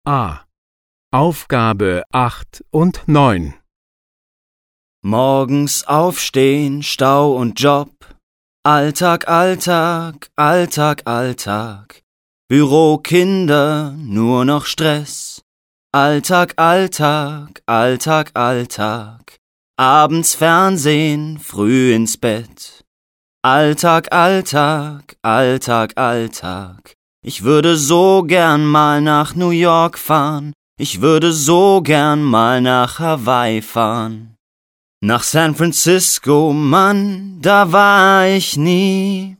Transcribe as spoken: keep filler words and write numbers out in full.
a. Aufgabe acht und neun. Morgens aufstehen, Stau und Job. Alltag, Alltag, Alltag, Alltag. Büro, Kinder, nur noch Stress. Alltag, Alltag, Alltag, Alltag. Abends Fernsehen, früh ins Bett. Alltag, Alltag, Alltag, Alltag. Ich würde so gern mal nach New York fahren. Ich würde so gern mal nach Hawaii fahren. Nach San Francisco, Mann, da war ich nie.